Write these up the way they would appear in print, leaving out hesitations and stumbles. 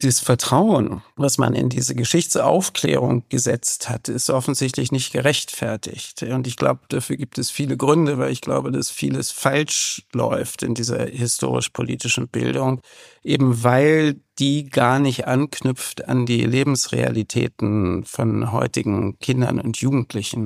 Das Vertrauen, was man in diese Geschichtsaufklärung gesetzt hat, ist offensichtlich nicht gerechtfertigt. Und ich glaube, dafür gibt es viele Gründe, weil ich glaube, dass vieles falsch läuft in dieser historisch-politischen Bildung, eben weil die gar nicht anknüpft an die Lebensrealitäten von heutigen Kindern und Jugendlichen.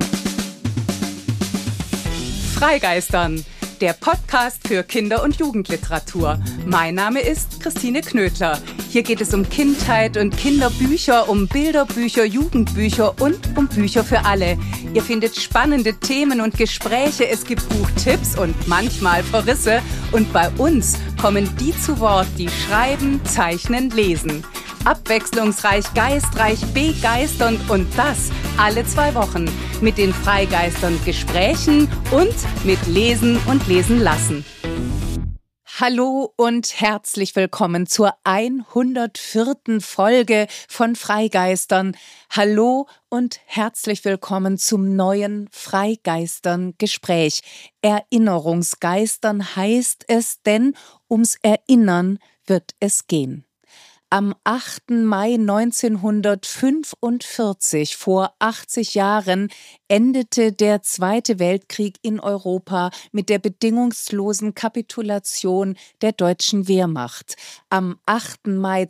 Freigeistern, der Podcast für Kinder- und Jugendliteratur. Mein Name ist Christine Knödler. Hier geht es um Kindheit und Kinderbücher, um Bilderbücher, Jugendbücher und um Bücher für alle. Ihr findet spannende Themen und Gespräche, es gibt Buchtipps und manchmal Verrisse. Und bei uns kommen die zu Wort, die schreiben, zeichnen, lesen. Abwechslungsreich, geistreich, begeisternd und das alle 2 Wochen mit den Freigeistern Gesprächen und mit Lesen und Lesen lassen. Hallo und herzlich willkommen zur 104. Folge von Freigeistern. Hallo und herzlich willkommen zum neuen Freigeistern Gespräch. Erinnerungsgeistern heißt es, denn ums Erinnern wird es gehen. Am 8. Mai 1945, vor 80 Jahren, endete der Zweite Weltkrieg in Europa mit der bedingungslosen Kapitulation der deutschen Wehrmacht. Am 8. Mai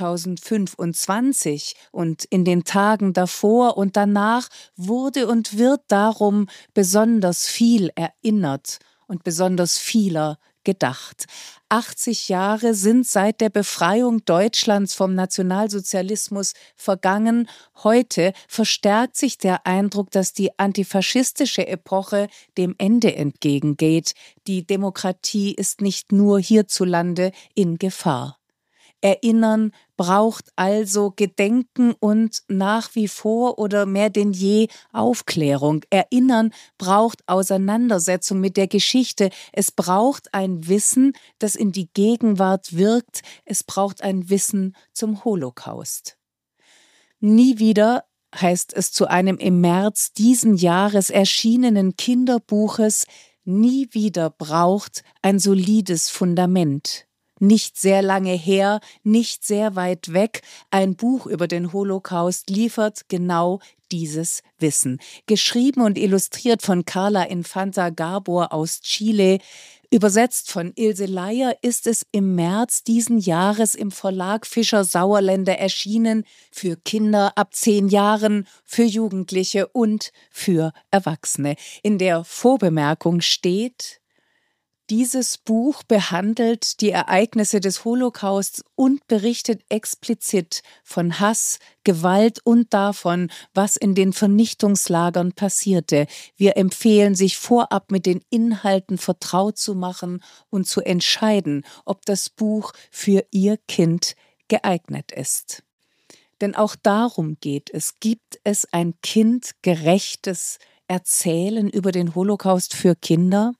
2025 und in den Tagen davor und danach wurde und wird darum besonders viel erinnert und besonders vieler gedacht. 80 Jahre sind seit der Befreiung Deutschlands vom Nationalsozialismus vergangen. Heute verstärkt sich der Eindruck, dass die antifaschistische Epoche dem Ende entgegengeht. Die Demokratie ist nicht nur hierzulande in Gefahr. Erinnern braucht also Gedenken und nach wie vor oder mehr denn je Aufklärung. Erinnern braucht Auseinandersetzung mit der Geschichte. Es braucht ein Wissen, das in die Gegenwart wirkt. Es braucht ein Wissen zum Holocaust. Nie wieder heißt es zu einem im März diesen Jahres erschienenen Kinderbuches, nie wieder braucht ein solides Fundament. Nicht sehr lange her, nicht sehr weit weg, ein Buch über den Holocaust liefert genau dieses Wissen. Geschrieben und illustriert von Carla Infanta Gabor aus Chile, übersetzt von Ilse Leier, ist es im März diesen Jahres im Verlag Fischer Sauerländer erschienen, für Kinder ab 10 Jahren, für Jugendliche und für Erwachsene. In der Vorbemerkung steht: Dieses Buch behandelt die Ereignisse des Holocausts und berichtet explizit von Hass, Gewalt und davon, was in den Vernichtungslagern passierte. Wir empfehlen, sich vorab mit den Inhalten vertraut zu machen und zu entscheiden, ob das Buch für Ihr Kind geeignet ist. Denn auch darum geht es. Gibt es ein kindgerechtes Erzählen über den Holocaust für Kinder?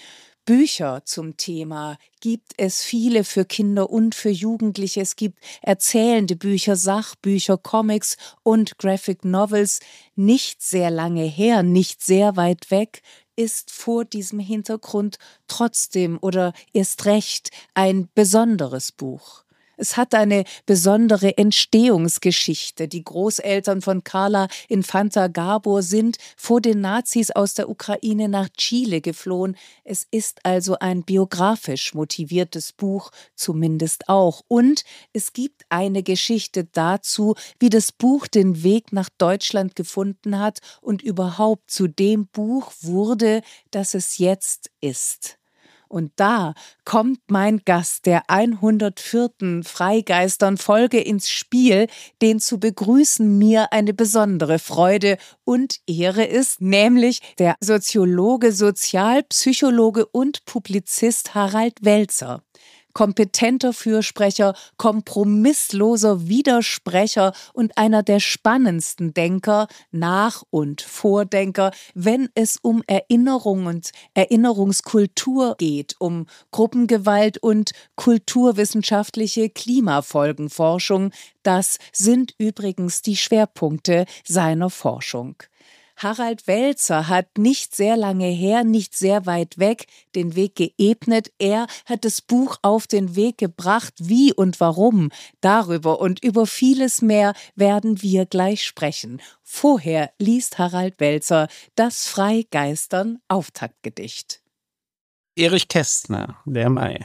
Bücher zum Thema gibt es viele für Kinder und für Jugendliche. Es gibt erzählende Bücher, Sachbücher, Comics und Graphic Novels. Nicht sehr lange her, nicht sehr weit weg, ist vor diesem Hintergrund trotzdem oder erst recht ein besonderes Buch. Es hat eine besondere Entstehungsgeschichte. Die Großeltern von Carla Infanta Gabor sind vor den Nazis aus der Ukraine nach Chile geflohen. Es ist also ein biografisch motiviertes Buch, zumindest auch. Und es gibt eine Geschichte dazu, wie das Buch den Weg nach Deutschland gefunden hat und überhaupt zu dem Buch wurde, das es jetzt ist. Und da kommt mein Gast der 104. Freigeistern-Folge ins Spiel, den zu begrüßen mir eine besondere Freude und Ehre ist, nämlich der Soziologe, Sozialpsychologe und Publizist Harald Welzer. Kompetenter Fürsprecher, kompromissloser Widersprecher und einer der spannendsten Denker, Nach- und Vordenker, wenn es um Erinnerung und Erinnerungskultur geht, um Gruppengewalt und kulturwissenschaftliche Klimafolgenforschung. Das sind übrigens die Schwerpunkte seiner Forschung. Harald Welzer hat nicht sehr lange her, nicht sehr weit weg den Weg geebnet. Er hat das Buch auf den Weg gebracht. Wie und warum? Darüber und über vieles mehr werden wir gleich sprechen. Vorher liest Harald Welzer das Freigeistern Auftaktgedicht. Erich Kästner, der Mai.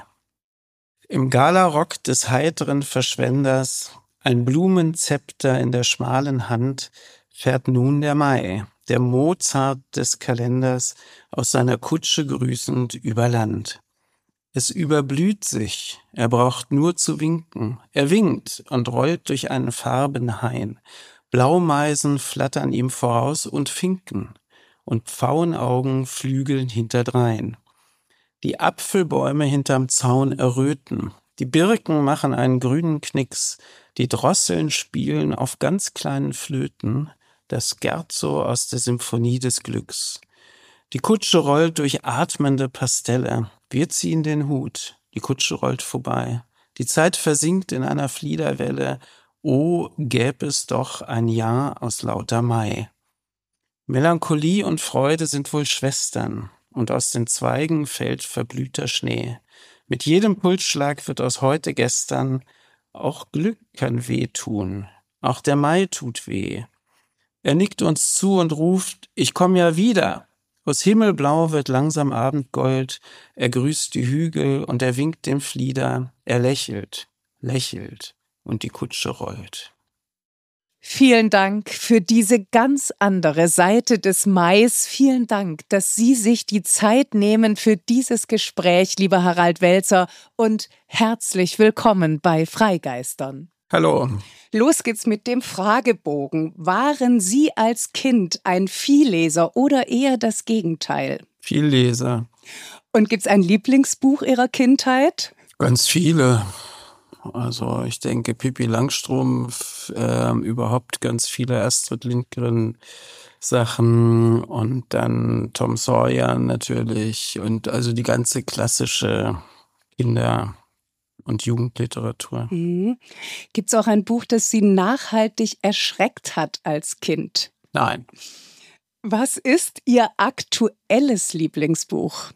Im Galarock des heiteren Verschwenders, ein Blumenzepter in der schmalen Hand, fährt nun der Mai, der Mozart des Kalenders, aus seiner Kutsche grüßend über Land. Es überblüht sich, er braucht nur zu winken. Er winkt und rollt durch einen Farbenhain. Blaumeisen flattern ihm voraus und Finken, und Pfauenaugen flügeln hinterdrein. Die Apfelbäume hinterm Zaun erröten, die Birken machen einen grünen Knicks, die Drosseln spielen auf ganz kleinen Flöten das Scherzo aus der Symphonie des Glücks. Die Kutsche rollt durch atmende Pastelle, wir ziehen den Hut, die Kutsche rollt vorbei. Die Zeit versinkt in einer Fliederwelle, oh, gäb es doch ein Jahr aus lauter Mai. Melancholie und Freude sind wohl Schwestern, und aus den Zweigen fällt verblühter Schnee. Mit jedem Pulsschlag wird aus heute gestern, auch Glück kann weh tun, auch der Mai tut weh. Er nickt uns zu und ruft, ich komm ja wieder. Aus Himmelblau wird langsam Abendgold, er grüßt die Hügel und er winkt dem Flieder, er lächelt, lächelt und die Kutsche rollt. Vielen Dank für diese ganz andere Seite des Mais. Vielen Dank, dass Sie sich die Zeit nehmen für dieses Gespräch, lieber Harald Welzer, und herzlich willkommen bei Freigeistern. Hallo. Los geht's mit dem Fragebogen. Waren Sie als Kind ein Vielleser oder eher das Gegenteil? Vielleser. Und gibt's ein Lieblingsbuch Ihrer Kindheit? Ganz viele. Also ich denke Pippi Langstrumpf, überhaupt ganz viele Astrid Lindgren Sachen und dann Tom Sawyer natürlich und also die ganze klassische Kinder- und Jugendliteratur. Gibt's auch ein Buch, das Sie nachhaltig erschreckt hat als Kind? Nein. Was ist Ihr aktuelles Lieblingsbuch?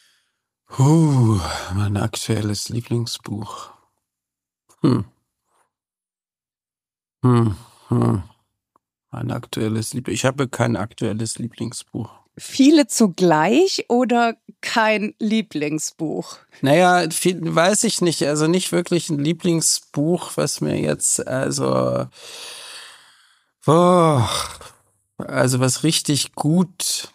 Mein aktuelles Lieblingsbuch. Mein aktuelles Lieblingsbuch. Ich habe kein aktuelles Lieblingsbuch. Viele zugleich oder kein Lieblingsbuch? Naja, viel, weiß ich nicht. Also nicht wirklich ein Lieblingsbuch, was mir jetzt also was richtig gut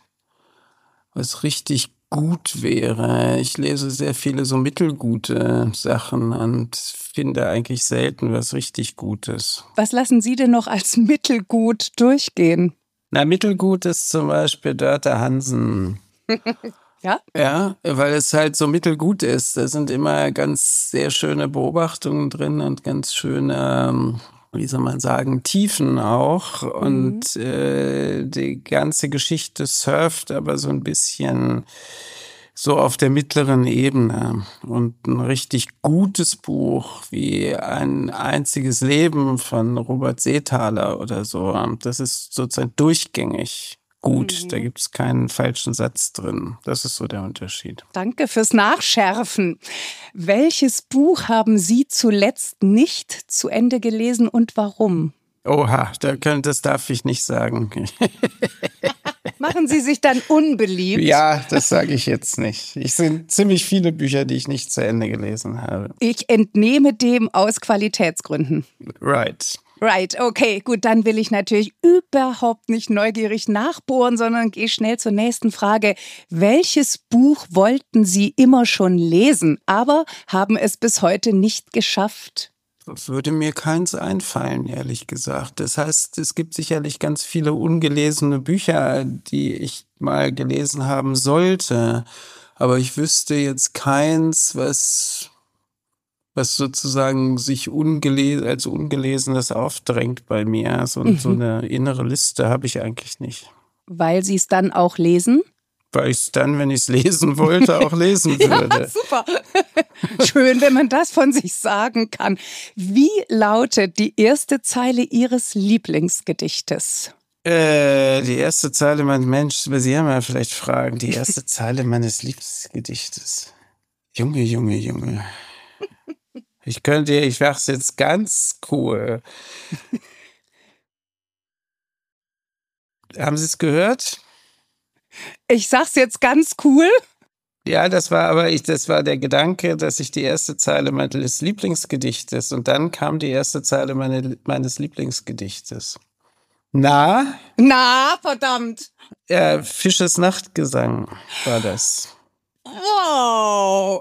wäre. Ich lese sehr viele so mittelgute Sachen und finde eigentlich selten was richtig Gutes. Was lassen Sie denn noch als mittelgut durchgehen? Na, mittelgut ist zum Beispiel Dörte Hansen. Ja? Ja, weil es halt so mittelgut ist. Da sind immer ganz sehr schöne Beobachtungen drin und ganz schöne, wie soll man sagen, Tiefen auch. Und die ganze Geschichte surft aber so ein bisschen so auf der mittleren Ebene. Und ein richtig gutes Buch wie Ein einziges Leben von Robert Seethaler oder so, das ist sozusagen durchgängig gut. Da gibt es keinen falschen Satz drin. Das ist so der Unterschied. Danke fürs Nachschärfen. Welches Buch haben Sie zuletzt nicht zu Ende gelesen und warum? Oha, das darf ich nicht sagen. Machen Sie sich dann unbeliebt? Ja, das sage ich jetzt nicht. Es sind ziemlich viele Bücher, die ich nicht zu Ende gelesen habe. Ich entnehme dem aus Qualitätsgründen. Right. Right, okay, gut, dann will ich natürlich überhaupt nicht neugierig nachbohren, sondern gehe schnell zur nächsten Frage. Welches Buch wollten Sie immer schon lesen, aber haben es bis heute nicht geschafft? Würde mir keins einfallen, ehrlich gesagt. Das heißt, es gibt sicherlich ganz viele ungelesene Bücher, die ich mal gelesen haben sollte. Aber ich wüsste jetzt keins, was sozusagen sich als Ungelesenes aufdrängt bei mir. So eine innere Liste habe ich eigentlich nicht. Weil Sie es dann auch lesen? Weil ich es dann, wenn ich es lesen wollte, auch lesen würde. Ja, super. Schön, wenn man das von sich sagen kann. Wie lautet die erste Zeile Ihres Lieblingsgedichtes? Die erste Zeile Sie haben ja vielleicht Fragen. Die erste Zeile meines Lieblingsgedichtes. Junge, Junge, Junge. Ich mach's jetzt ganz cool. Haben Sie es gehört? Ich sag's jetzt ganz cool. Ja, das war der Gedanke, dass ich die erste Zeile meines Lieblingsgedichtes und dann kam die erste Zeile meines Lieblingsgedichtes. Na, verdammt. Fisches Nachtgesang war das. Wow.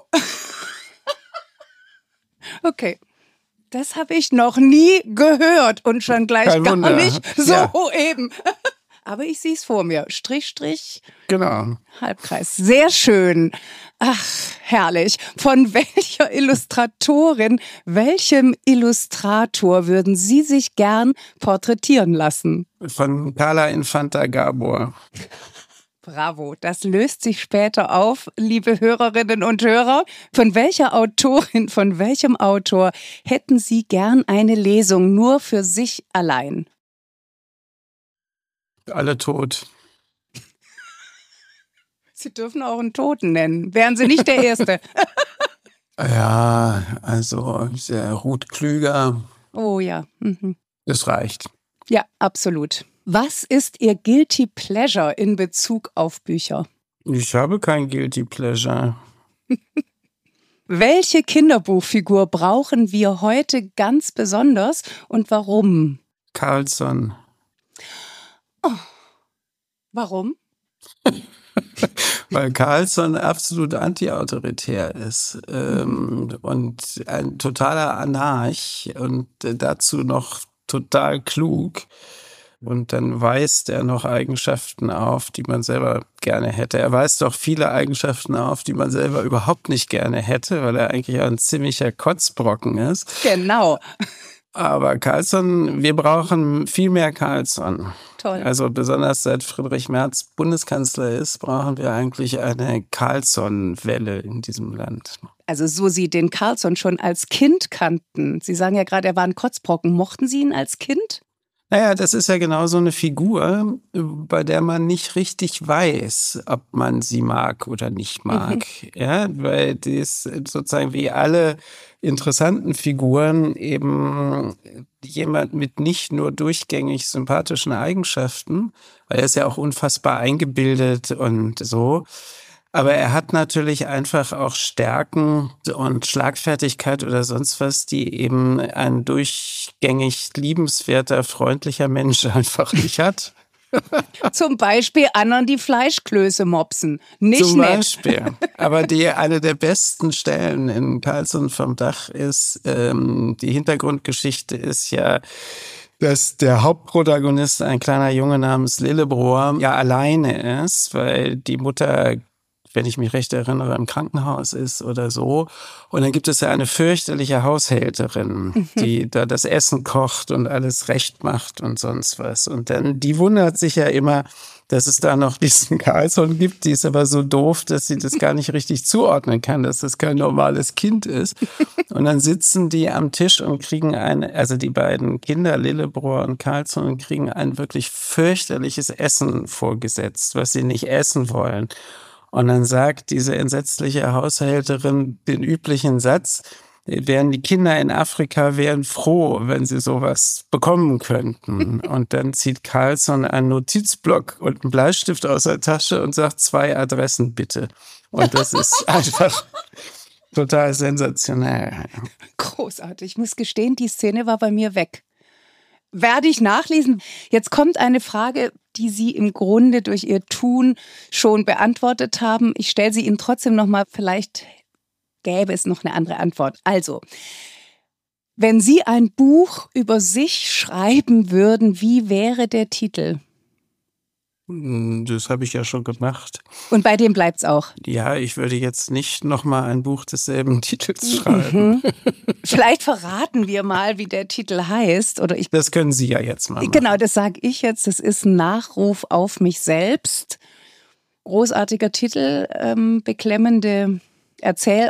Okay. Das habe ich noch nie gehört und schon gleich Kein gar Wunder. nicht so Ja. eben. Aber ich sehe es vor mir. Strich, Strich, Genau. Halbkreis. Sehr schön. Ach, herrlich. Von welcher Illustratorin, welchem Illustrator würden Sie sich gern porträtieren lassen? Von Carla Infanta Gabor. Bravo, das löst sich später auf, liebe Hörerinnen und Hörer. Von welcher Autorin, von welchem Autor hätten Sie gern eine Lesung nur für sich allein? Alle tot. Sie dürfen auch einen Toten nennen. Wären Sie nicht der Erste. Ja, also der Ruth Klüger, Oh ja. Mhm. das reicht. Ja, absolut. Was ist Ihr Guilty Pleasure in Bezug auf Bücher? Ich habe kein Guilty Pleasure. Welche Kinderbuchfigur brauchen wir heute ganz besonders und warum? Carlsson. Warum? Weil Carlsson absolut antiautoritär ist und ein totaler Anarch und dazu noch total klug. Und dann weist er noch Eigenschaften auf, die man selber gerne hätte. Er weist auch viele Eigenschaften auf, die man selber überhaupt nicht gerne hätte, weil er eigentlich ein ziemlicher Kotzbrocken ist. Genau. Aber Carlsson, wir brauchen viel mehr Carlsson. Toll. Also besonders seit Friedrich Merz Bundeskanzler ist, brauchen wir eigentlich eine Carlsson-Welle in diesem Land. Also so Sie den Carlsson schon als Kind kannten. Sie sagen ja gerade, er war ein Kotzbrocken. Mochten Sie ihn als Kind? Naja, das ist ja genau so eine Figur, bei der man nicht richtig weiß, ob man sie mag oder nicht mag. Ja, weil die ist sozusagen wie alle interessanten Figuren eben jemand mit nicht nur durchgängig sympathischen Eigenschaften, weil er ist ja auch unfassbar eingebildet und so. Aber er hat natürlich einfach auch Stärken und Schlagfertigkeit oder sonst was, die eben ein durchgängig liebenswerter, freundlicher Mensch einfach nicht hat. Zum Beispiel anderen die Fleischklöße mopsen. Nicht Zum nett. Beispiel. Aber eine der besten Stellen in Carlsson vom Dach ist, die Hintergrundgeschichte ist ja, dass der Hauptprotagonist, ein kleiner Junge namens Lillebror, ja alleine ist, weil die Mutter, wenn ich mich recht erinnere, im Krankenhaus ist oder so. Und dann gibt es ja eine fürchterliche Haushälterin, die da das Essen kocht und alles recht macht und sonst was. Und dann, die wundert sich ja immer, dass es da noch diesen Carlsson gibt. Die ist aber so doof, dass sie das gar nicht richtig zuordnen kann, dass das kein normales Kind ist. Und dann sitzen die am Tisch und kriegen also die beiden Kinder, Lillebror und Carlsson, kriegen ein wirklich fürchterliches Essen vorgesetzt, was sie nicht essen wollen. Und dann sagt diese entsetzliche Haushälterin den üblichen Satz, die Kinder in Afrika wären froh, wenn sie sowas bekommen könnten. Und dann zieht Carlsson einen Notizblock und einen Bleistift aus der Tasche und sagt 2 Adressen bitte. Und das ist einfach total sensationell. Großartig. Ich muss gestehen, die Szene war bei mir weg. Werde ich nachlesen. Jetzt kommt eine Frage, die Sie im Grunde durch Ihr Tun schon beantwortet haben. Ich stelle sie Ihnen trotzdem nochmal, vielleicht gäbe es noch eine andere Antwort. Also, wenn Sie ein Buch über sich schreiben würden, wie wäre der Titel? Das habe ich ja schon gemacht. Und bei dem bleibt's auch? Ja, ich würde jetzt nicht nochmal ein Buch desselben Titels schreiben. Vielleicht verraten wir mal, wie der Titel heißt. Oder Das können Sie ja jetzt mal machen. Genau, das sage ich jetzt. Das ist ein Nachruf auf mich selbst. Großartiger Titel, beklemmende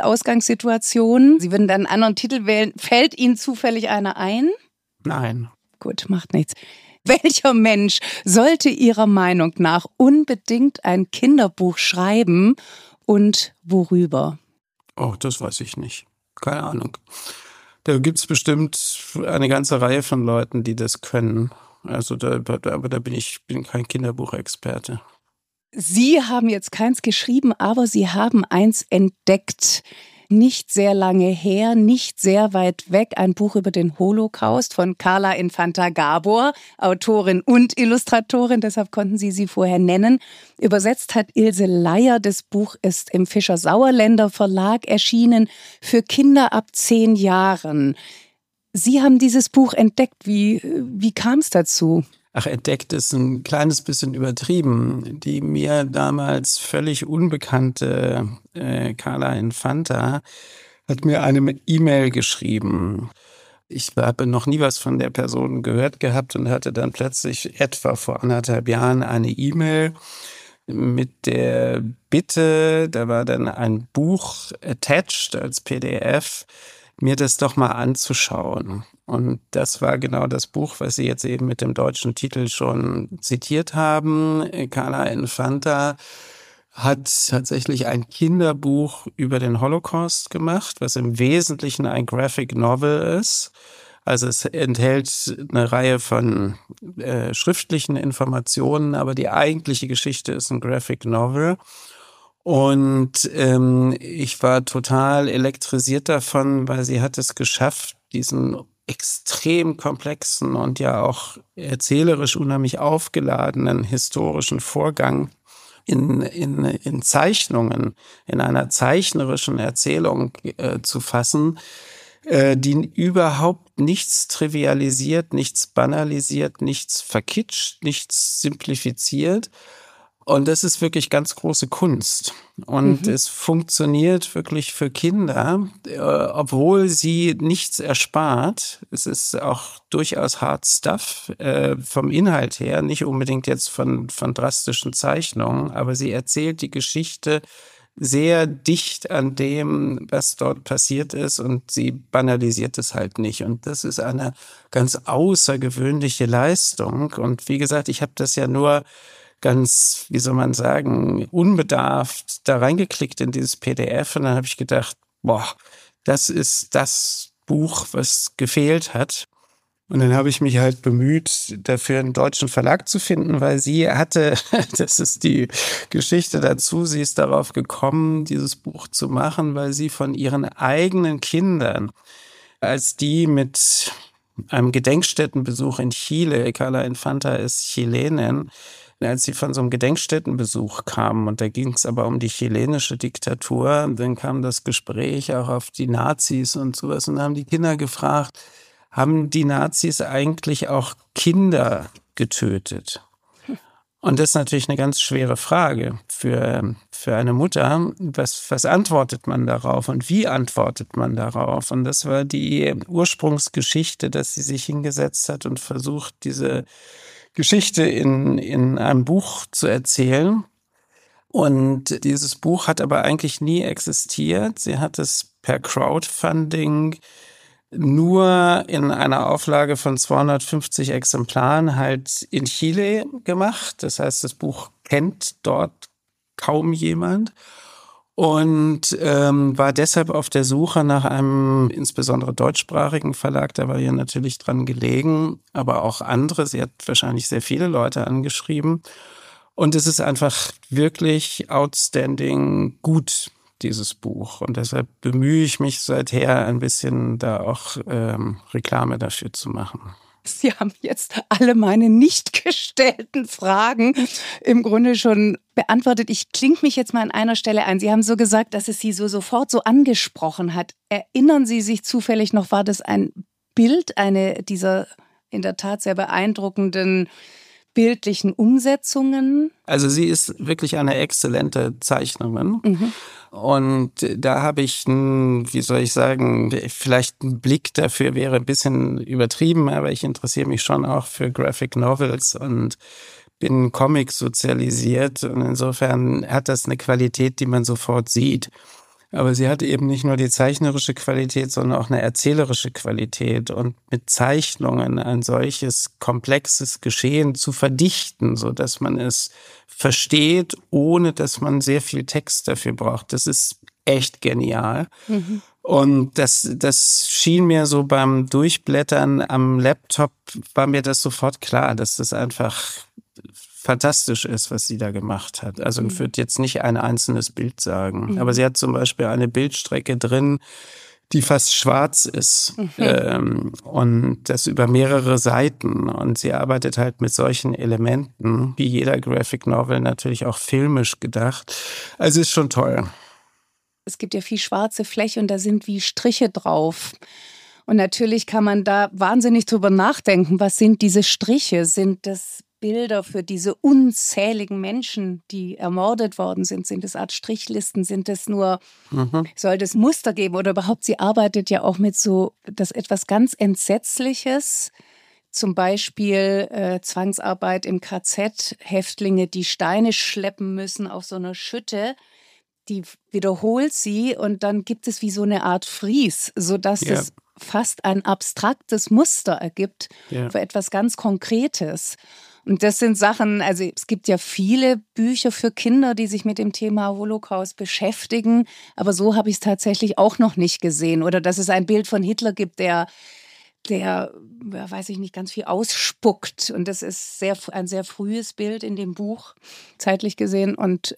Erzählausgangssituation. Sie würden dann einen anderen Titel wählen. Fällt Ihnen zufällig einer ein? Nein. Gut, macht nichts. Welcher Mensch sollte Ihrer Meinung nach unbedingt ein Kinderbuch schreiben und worüber? Oh, das weiß ich nicht. Keine Ahnung. Da gibt es bestimmt eine ganze Reihe von Leuten, die das können. Also aber bin kein Kinderbuchexperte. Sie haben jetzt keins geschrieben, aber Sie haben eins entdeckt. Nicht sehr lange her, nicht sehr weit weg, ein Buch über den Holocaust von Carla Infanta Gabor, Autorin und Illustratorin, deshalb konnten Sie vorher nennen. Übersetzt hat Ilse Leier, das Buch ist im Fischer-Sauerländer Verlag erschienen, für Kinder ab 10 Jahren. Sie haben dieses Buch entdeckt, wie kam es dazu? Ach, entdeckt ist ein kleines bisschen übertrieben. Die mir damals völlig unbekannte Carla Infanta hat mir eine E-Mail geschrieben. Ich habe noch nie was von der Person gehört gehabt und hatte dann plötzlich etwa vor 1,5 Jahren eine E-Mail mit der Bitte, da war dann ein Buch attached als PDF, mir das doch mal anzuschauen. Und das war genau das Buch, was Sie jetzt eben mit dem deutschen Titel schon zitiert haben. Carla Infanta hat tatsächlich ein Kinderbuch über den Holocaust gemacht, was im Wesentlichen ein Graphic Novel ist. Also es enthält eine Reihe von schriftlichen Informationen, aber die eigentliche Geschichte ist ein Graphic Novel. Und ich war total elektrisiert davon, weil sie hat es geschafft, diesen extrem komplexen und ja auch erzählerisch unheimlich aufgeladenen historischen Vorgang in Zeichnungen, in einer zeichnerischen Erzählung zu fassen, die überhaupt nichts trivialisiert, nichts banalisiert, nichts verkitscht, nichts simplifiziert. Und das ist wirklich ganz große Kunst. Und es funktioniert wirklich für Kinder, obwohl sie nichts erspart. Es ist auch durchaus Hard Stuff vom Inhalt her, nicht unbedingt jetzt von drastischen Zeichnungen, aber sie erzählt die Geschichte sehr dicht an dem, was dort passiert ist, und sie banalisiert es halt nicht. Und das ist eine ganz außergewöhnliche Leistung. Und wie gesagt, ich habe das ja nur ganz, wie soll man sagen, unbedarft da reingeklickt in dieses PDF, und dann habe ich gedacht, boah, das ist das Buch, was gefehlt hat. Und dann habe ich mich halt bemüht, dafür einen deutschen Verlag zu finden, weil sie hatte, das ist die Geschichte dazu, sie ist darauf gekommen, dieses Buch zu machen, weil sie von ihren eigenen Kindern, als die mit einem Gedenkstättenbesuch in Chile, Carla Infanta ist Chilenin, als sie von so einem Gedenkstättenbesuch kamen, und da ging es aber um die chilenische Diktatur, dann kam das Gespräch auch auf die Nazis und sowas, und dann haben die Kinder gefragt, haben die Nazis eigentlich auch Kinder getötet? Und das ist natürlich eine ganz schwere Frage für eine Mutter. Was antwortet man darauf und wie antwortet man darauf? Und das war die Ursprungsgeschichte, dass sie sich hingesetzt hat und versucht, diese Geschichte in einem Buch zu erzählen. Und dieses Buch hat aber eigentlich nie existiert. Sie hat es per Crowdfunding nur in einer Auflage von 250 Exemplaren halt in Chile gemacht. Das heißt, das Buch kennt dort kaum jemand und war deshalb auf der Suche nach einem insbesondere deutschsprachigen Verlag. Da war ihr natürlich dran gelegen, aber auch andere. Sie hat wahrscheinlich sehr viele Leute angeschrieben. Und es ist einfach wirklich outstanding gut, dieses Buch. Und deshalb bemühe ich mich seither ein bisschen, da auch Reklame dafür zu machen. Sie haben jetzt alle meine nicht gestellten Fragen im Grunde schon beantwortet. Ich klinge mich jetzt mal an einer Stelle ein. Sie haben so gesagt, dass es Sie so sofort so angesprochen hat. Erinnern Sie sich zufällig noch, war das ein Bild, eine dieser in der Tat sehr beeindruckenden bildlichen Umsetzungen? Also sie ist wirklich eine exzellente Zeichnerin. Und da habe ich, wie soll ich sagen, vielleicht ein Blick dafür wäre ein bisschen übertrieben, aber ich interessiere mich schon auch für Graphic Novels und bin Comic sozialisiert. Und insofern hat das eine Qualität, die man sofort sieht. Aber sie hat eben nicht nur die zeichnerische Qualität, sondern auch eine erzählerische Qualität und mit Zeichnungen ein solches komplexes Geschehen zu verdichten, so dass man es versteht, ohne dass man sehr viel Text dafür braucht. Das ist echt genial. Mhm. Und das schien mir so beim Durchblättern am Laptop, war mir das sofort klar, dass das einfach fantastisch ist, was sie da gemacht hat. Also ich würde jetzt nicht ein einzelnes Bild sagen, aber sie hat zum Beispiel eine Bildstrecke drin, die fast schwarz ist und das über mehrere Seiten. Und sie arbeitet halt mit solchen Elementen, wie jeder Graphic Novel, natürlich auch filmisch gedacht. Also ist schon toll. Es gibt ja viel schwarze Fläche und da sind wie Striche drauf. Und natürlich kann man da wahnsinnig drüber nachdenken, was sind diese Striche? Sind das Bilder für diese unzähligen Menschen, die ermordet worden sind? Sind es Art Strichlisten? Sind es nur, soll das Muster geben? Oder überhaupt, sie arbeitet ja auch mit so, das etwas ganz Entsetzliches. Zum Beispiel Zwangsarbeit im KZ, Häftlinge, die Steine schleppen müssen auf so einer Schütte. Die wiederholt sie und dann gibt es wie so eine Art Fries, sodass es fast ein abstraktes Muster ergibt für etwas ganz Konkretes. Und das sind Sachen, also es gibt ja viele Bücher für Kinder, die sich mit dem Thema Holocaust beschäftigen, aber so habe ich es tatsächlich auch noch nicht gesehen. Oder dass es ein Bild von Hitler gibt, der weiß ich nicht, ganz viel ausspuckt. Und das ist ein sehr frühes Bild in dem Buch, zeitlich gesehen. Und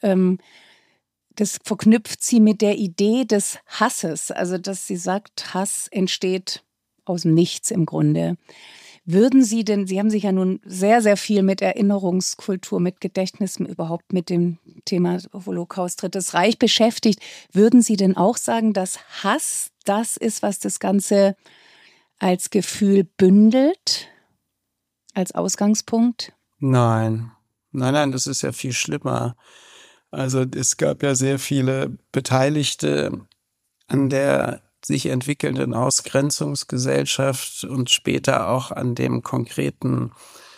das verknüpft sie mit der Idee des Hasses. Also, dass sie sagt, Hass entsteht aus dem Nichts im Grunde. Würden Sie denn, Sie haben sich ja nun sehr, sehr viel mit Erinnerungskultur, mit Gedächtnissen, überhaupt mit dem Thema Holocaust, Drittes Reich beschäftigt. Würden Sie denn auch sagen, dass Hass das ist, was das Ganze als Gefühl bündelt, als Ausgangspunkt? Nein, das ist ja viel schlimmer. Also es gab ja sehr viele Beteiligte an der sich entwickelnden Ausgrenzungsgesellschaft und später auch an dem konkreten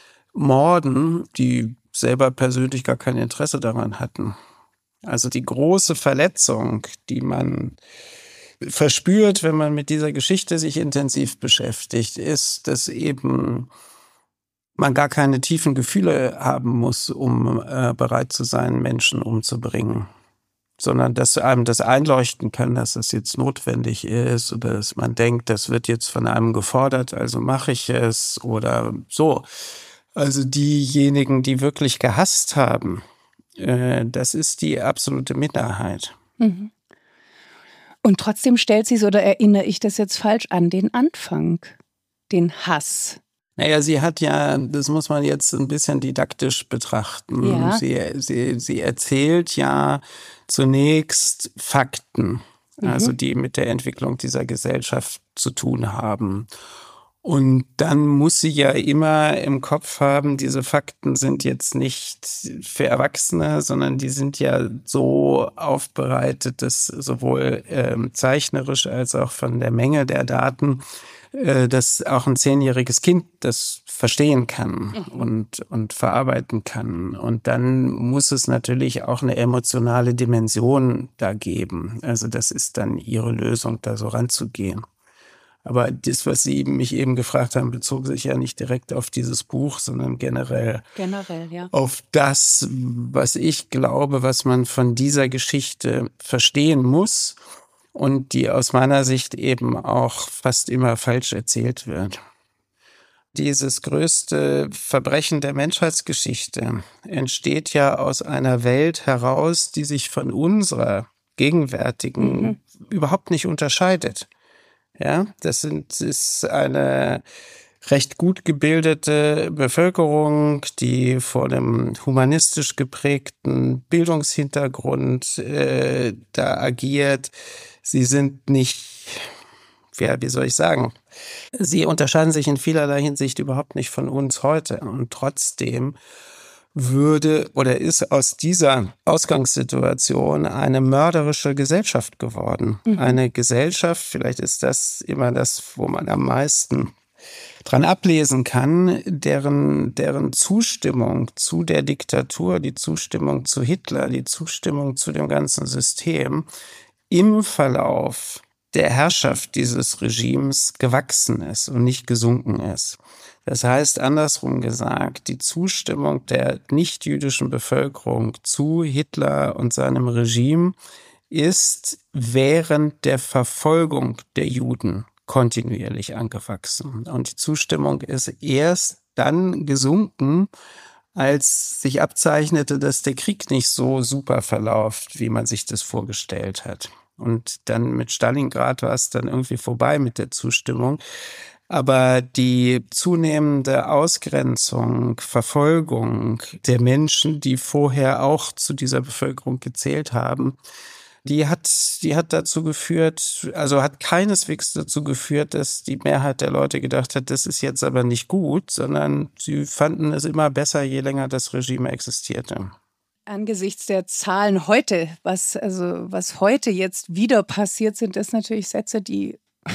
Morden, die selber persönlich gar kein Interesse daran hatten. Also die große Verletzung, die man verspürt, wenn man mit dieser Geschichte sich intensiv beschäftigt, ist, dass eben man gar keine tiefen Gefühle haben muss, um bereit zu sein, Menschen umzubringen. Sondern dass einem das einleuchten kann, dass das jetzt notwendig ist oder dass man denkt, das wird jetzt von einem gefordert, also mache ich es oder so. Also diejenigen, die wirklich gehasst haben, das ist die absolute Minderheit. Mhm. Und trotzdem stellt sie es, oder erinnere ich das jetzt falsch, an den Anfang, den Hass. Naja, sie hat ja, das muss man jetzt ein bisschen didaktisch betrachten. Ja. Sie erzählt ja zunächst Fakten, also die mit der Entwicklung dieser Gesellschaft zu tun haben. Und dann muss sie ja immer im Kopf haben, diese Fakten sind jetzt nicht für Erwachsene, sondern die sind ja so aufbereitet, dass sowohl zeichnerisch als auch von der Menge der Daten, dass auch ein 10-jähriges Kind das verstehen kann und verarbeiten kann. Und dann muss es natürlich auch eine emotionale Dimension da geben. Also das ist dann ihre Lösung, da so ranzugehen. Aber das, was Sie mich eben gefragt haben, bezog sich ja nicht direkt auf dieses Buch, sondern generell ja. Auf das, was ich glaube, was man von dieser Geschichte verstehen muss und die aus meiner Sicht eben auch fast immer falsch erzählt wird. Dieses größte Verbrechen der Menschheitsgeschichte entsteht ja aus einer Welt heraus, die sich von unserer gegenwärtigen überhaupt nicht unterscheidet. Ja, das ist eine recht gut gebildete Bevölkerung, die vor einem humanistisch geprägten Bildungshintergrund da agiert. Sie sind nicht, wie soll ich sagen, sie unterscheiden sich in vielerlei Hinsicht überhaupt nicht von uns heute. Und trotzdem ist aus dieser Ausgangssituation eine mörderische Gesellschaft geworden. Eine Gesellschaft, vielleicht ist das immer das, wo man am meisten dran ablesen kann, deren Zustimmung zu der Diktatur, die Zustimmung zu Hitler, die Zustimmung zu dem ganzen System im Verlauf der Herrschaft dieses Regimes gewachsen ist und nicht gesunken ist. Das heißt, andersrum gesagt, die Zustimmung der nichtjüdischen Bevölkerung zu Hitler und seinem Regime ist während der Verfolgung der Juden kontinuierlich angewachsen. Und die Zustimmung ist erst dann gesunken, als sich abzeichnete, dass der Krieg nicht so super verläuft, wie man sich das vorgestellt hat. Und dann mit Stalingrad war es dann irgendwie vorbei mit der Zustimmung. Aber die zunehmende Ausgrenzung, Verfolgung der Menschen, die vorher auch zu dieser Bevölkerung gezählt haben, die hat dazu geführt, also hat keineswegs dazu geführt, dass die Mehrheit der Leute gedacht hat, das ist jetzt aber nicht gut, sondern sie fanden es immer besser, je länger das Regime existierte. Angesichts der Zahlen heute, was heute jetzt wieder passiert, sind das natürlich Sätze, die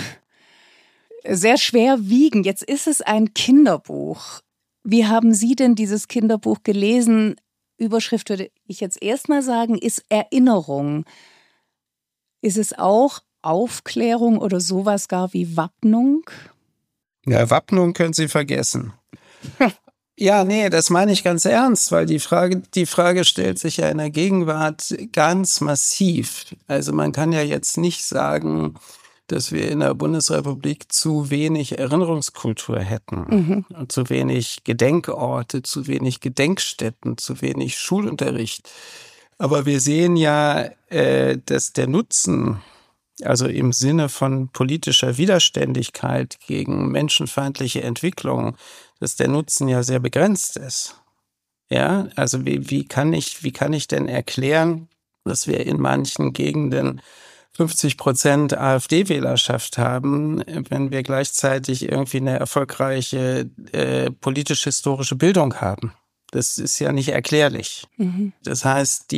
sehr schwer wiegen. Jetzt ist es ein Kinderbuch. Wie haben Sie denn dieses Kinderbuch gelesen? Überschrift würde ich jetzt erstmal sagen, ist Erinnerung. Ist es auch Aufklärung oder sowas gar wie Wappnung? Ja, Wappnung können Sie vergessen. Ja, nee, das meine ich ganz ernst, weil die Frage stellt sich ja in der Gegenwart ganz massiv. Also man kann ja jetzt nicht sagen, dass wir in der Bundesrepublik zu wenig Erinnerungskultur hätten, zu wenig Gedenkorte, zu wenig Gedenkstätten, zu wenig Schulunterricht. Aber wir sehen ja, dass der Nutzen, also im Sinne von politischer Widerständigkeit gegen menschenfeindliche Entwicklungen, dass der Nutzen ja sehr begrenzt ist. Ja, also wie kann ich denn erklären, dass wir in manchen Gegenden 50% AfD-Wählerschaft haben, wenn wir gleichzeitig irgendwie eine erfolgreiche politisch-historische Bildung haben? Das ist ja nicht erklärlich. Das heißt,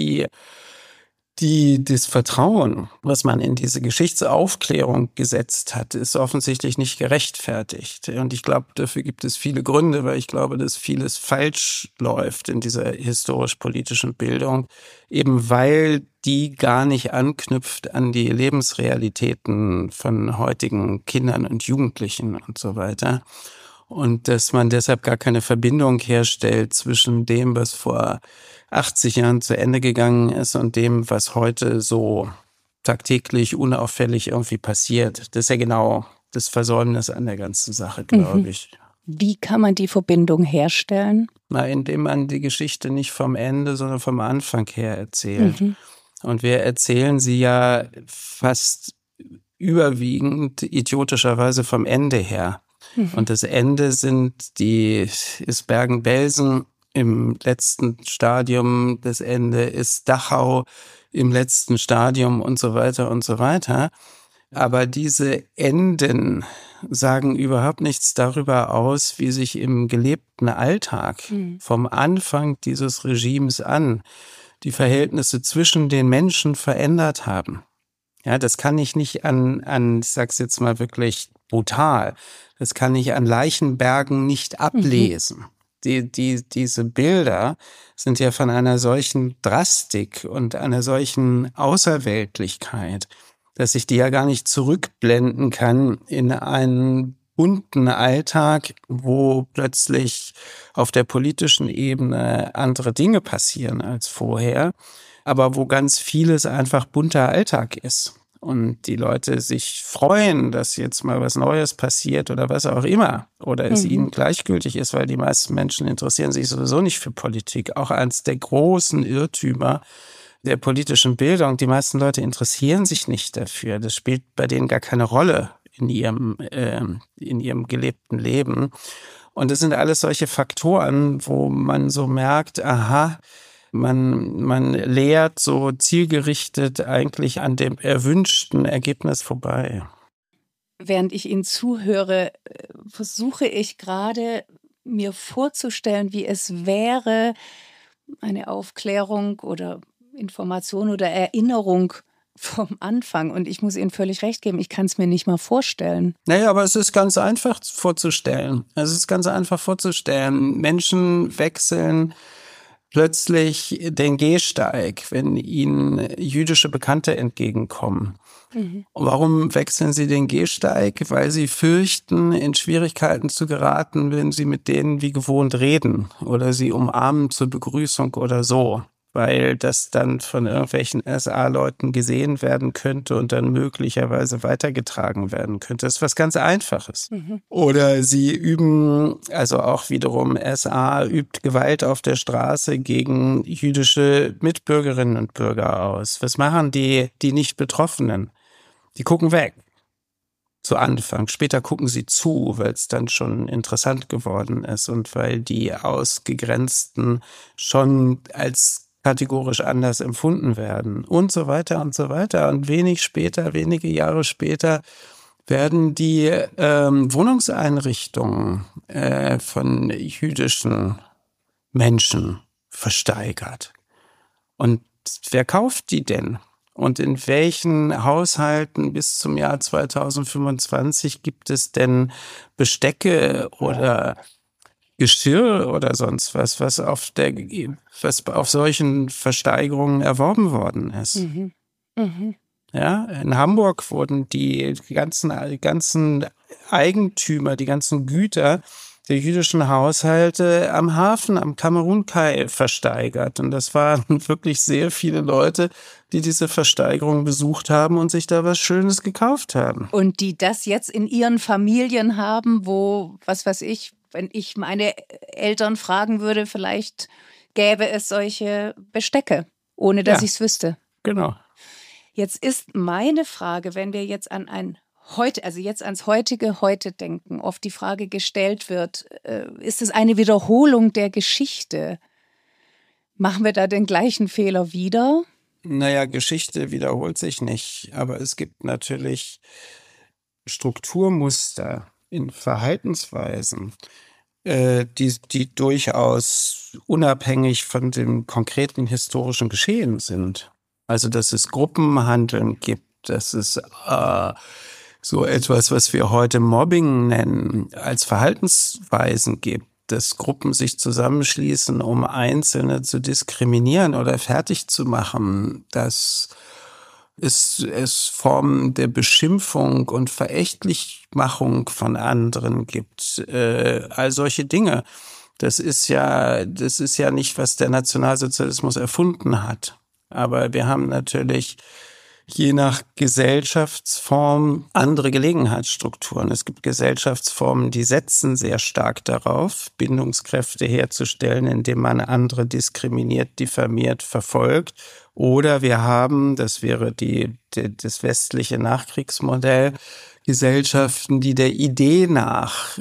das Vertrauen, was man in diese Geschichtsaufklärung gesetzt hat, ist offensichtlich nicht gerechtfertigt. Und ich glaube, dafür gibt es viele Gründe, weil ich glaube, dass vieles falsch läuft in dieser historisch-politischen Bildung, eben weil die gar nicht anknüpft an die Lebensrealitäten von heutigen Kindern und Jugendlichen und so weiter. Und dass man deshalb gar keine Verbindung herstellt zwischen dem, was vor 80 Jahren zu Ende gegangen ist und dem, was heute so tagtäglich unauffällig irgendwie passiert. Das ist ja genau das Versäumnis an der ganzen Sache, glaube ich. Wie kann man die Verbindung herstellen? Indem man die Geschichte nicht vom Ende, sondern vom Anfang her erzählt. Und wir erzählen sie ja fast überwiegend idiotischerweise vom Ende her. Und das Ende ist Bergen-Belsen im letzten Stadium, das Ende ist Dachau im letzten Stadium und so weiter und so weiter. Aber diese Enden sagen überhaupt nichts darüber aus, wie sich im gelebten Alltag vom Anfang dieses Regimes an die Verhältnisse zwischen den Menschen verändert haben. Ja, das kann ich nicht ich sag's jetzt mal wirklich brutal, das kann ich an Leichenbergen nicht ablesen. Diese Bilder sind ja von einer solchen Drastik und einer solchen Außerweltlichkeit, dass ich die ja gar nicht zurückblenden kann in einen bunten Alltag, wo plötzlich auf der politischen Ebene andere Dinge passieren als vorher, aber wo ganz vieles einfach bunter Alltag ist. Und die Leute sich freuen, dass jetzt mal was Neues passiert oder was auch immer. Oder es ihnen gleichgültig ist, weil die meisten Menschen interessieren sich sowieso nicht für Politik. Auch eines der großen Irrtümer der politischen Bildung. Die meisten Leute interessieren sich nicht dafür. Das spielt bei denen gar keine Rolle in ihrem gelebten Leben. Und das sind alles solche Faktoren, wo man so merkt, aha, man lehrt so zielgerichtet eigentlich an dem erwünschten Ergebnis vorbei. Während ich Ihnen zuhöre, versuche ich gerade mir vorzustellen, wie es wäre, eine Aufklärung oder Information oder Erinnerung vom Anfang. Und ich muss Ihnen völlig recht geben, ich kann es mir nicht mal vorstellen. Naja, aber es ist ganz einfach vorzustellen. Menschen wechseln plötzlich den Gehsteig, wenn ihnen jüdische Bekannte entgegenkommen. Warum wechseln sie den Gehsteig? Weil sie fürchten, in Schwierigkeiten zu geraten, wenn sie mit denen wie gewohnt reden oder sie umarmen zur Begrüßung oder so. Weil das dann von irgendwelchen SA-Leuten gesehen werden könnte und dann möglicherweise weitergetragen werden könnte. Das ist was ganz Einfaches. Oder sie üben, also auch wiederum SA übt Gewalt auf der Straße gegen jüdische Mitbürgerinnen und Bürger aus. Was machen die nicht Betroffenen? Die gucken weg. Zu Anfang. Später gucken sie zu, weil es dann schon interessant geworden ist und weil die Ausgegrenzten schon als kategorisch anders empfunden werden und so weiter und so weiter. Und wenige Jahre später werden die Wohnungseinrichtungen von jüdischen Menschen versteigert. Und wer kauft die denn? Und in welchen Haushalten bis zum Jahr 2025 gibt es denn Bestecke oder Geschirr oder sonst was, was auf solchen Versteigerungen erworben worden ist? Ja, in Hamburg wurden die ganzen Eigentümer, die ganzen Güter der jüdischen Haushalte am Hafen, am Kamerun-Kai versteigert. Und das waren wirklich sehr viele Leute, die diese Versteigerung besucht haben und sich da was Schönes gekauft haben. Und die das jetzt in ihren Familien haben, wo, was weiß ich, wenn ich meine Eltern fragen würde, vielleicht gäbe es solche Bestecke, ohne dass ich es wüsste. Genau. Jetzt ist meine Frage, wenn wir jetzt an jetzt ans heutige Heute denken, oft die Frage gestellt wird, ist es eine Wiederholung der Geschichte? Machen wir da den gleichen Fehler wieder? Naja, Geschichte wiederholt sich nicht, aber es gibt natürlich Strukturmuster in Verhaltensweisen, die durchaus unabhängig von dem konkreten historischen Geschehen sind. Also, dass es Gruppenhandeln gibt, dass es so etwas, was wir heute Mobbing nennen, als Verhaltensweisen gibt, dass Gruppen sich zusammenschließen, um Einzelne zu diskriminieren oder fertig zu machen, dass es Formen der Beschimpfung und Verächtlichmachung von anderen gibt, all solche Dinge. Das ist ja nicht, was der Nationalsozialismus erfunden hat. Aber wir haben natürlich je nach Gesellschaftsform andere Gelegenheitsstrukturen. Es gibt Gesellschaftsformen, die setzen sehr stark darauf, Bindungskräfte herzustellen, indem man andere diskriminiert, diffamiert, verfolgt. Oder wir haben, das wäre das westliche Nachkriegsmodell, Gesellschaften, die der Idee nach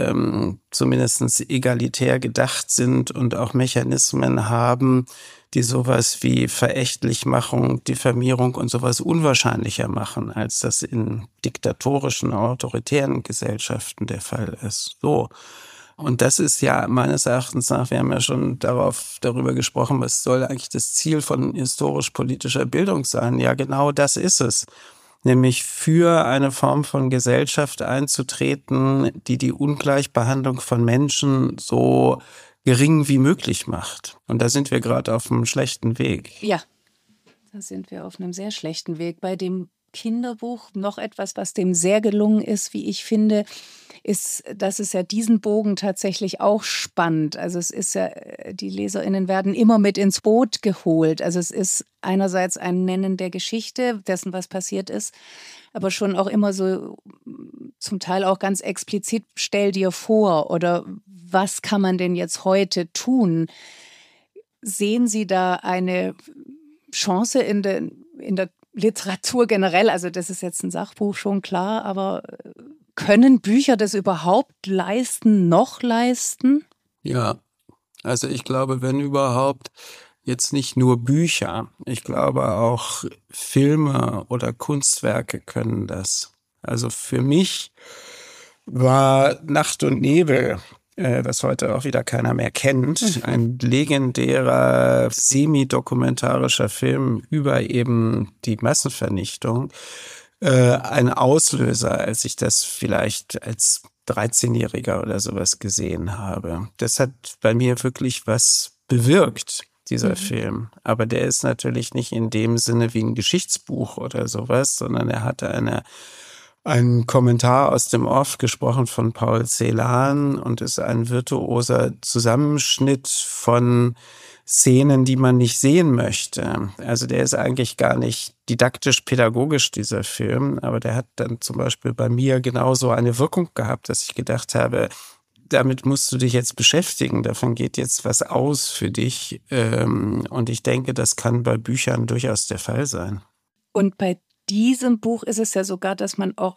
zumindest egalitär gedacht sind und auch Mechanismen haben, die sowas wie Verächtlichmachung, Diffamierung und sowas unwahrscheinlicher machen, als das in diktatorischen, autoritären Gesellschaften der Fall ist. So. Und das ist ja meines Erachtens nach, wir haben ja schon darüber gesprochen, was soll eigentlich das Ziel von historisch-politischer Bildung sein? Ja, genau das ist es. Nämlich für eine Form von Gesellschaft einzutreten, die die Ungleichbehandlung von Menschen so gering wie möglich macht. Und da sind wir gerade auf einem schlechten Weg. Ja, da sind wir auf einem sehr schlechten Weg. Bei dem Kinderbuch noch etwas, was dem sehr gelungen ist, wie ich finde, ist, dass es ja diesen Bogen tatsächlich auch spannt. Also es ist ja, die LeserInnen werden immer mit ins Boot geholt. Also es ist einerseits ein Nennen der Geschichte, dessen, was passiert ist, aber schon auch immer so zum Teil auch ganz explizit, stell dir vor oder was kann man denn jetzt heute tun? Sehen Sie da eine Chance in der Literatur generell? Also das ist jetzt ein Sachbuch, schon klar, aber können Bücher das überhaupt noch leisten? Ja, also ich glaube, wenn überhaupt, jetzt nicht nur Bücher, ich glaube auch Filme oder Kunstwerke können das. Also für mich war Nacht und Nebel, was heute auch wieder keiner mehr kennt, ein legendärer semi-dokumentarischer Film über eben die Massenvernichtung, ein Auslöser, als ich das vielleicht als 13-Jähriger oder sowas gesehen habe. Das hat bei mir wirklich was bewirkt, dieser Film. Aber der ist natürlich nicht in dem Sinne wie ein Geschichtsbuch oder sowas, sondern er hatte einen Kommentar aus dem Off, gesprochen von Paul Celan, und ist ein virtuoser Zusammenschnitt von Szenen, die man nicht sehen möchte. Also der ist eigentlich gar nicht didaktisch-pädagogisch, dieser Film, aber der hat dann zum Beispiel bei mir genauso eine Wirkung gehabt, dass ich gedacht habe, damit musst du dich jetzt beschäftigen, davon geht jetzt was aus für dich. Und ich denke, das kann bei Büchern durchaus der Fall sein. Und bei diesem Buch ist es ja sogar, dass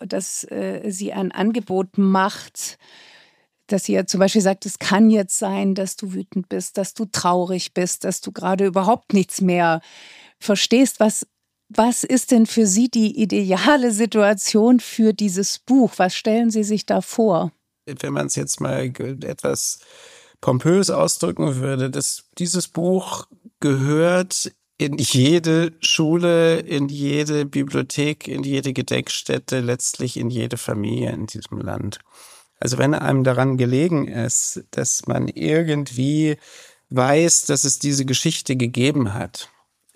sie ein Angebot macht, dass sie ja zum Beispiel sagt, es kann jetzt sein, dass du wütend bist, dass du traurig bist, dass du gerade überhaupt nichts mehr verstehst. Was ist denn für Sie die ideale Situation für dieses Buch? Was stellen Sie sich da vor? Wenn man es jetzt mal etwas pompös ausdrücken würde, dieses Buch gehört in jede Schule, in jede Bibliothek, in jede Gedenkstätte, letztlich in jede Familie in diesem Land. Also wenn einem daran gelegen ist, dass man irgendwie weiß, dass es diese Geschichte gegeben hat,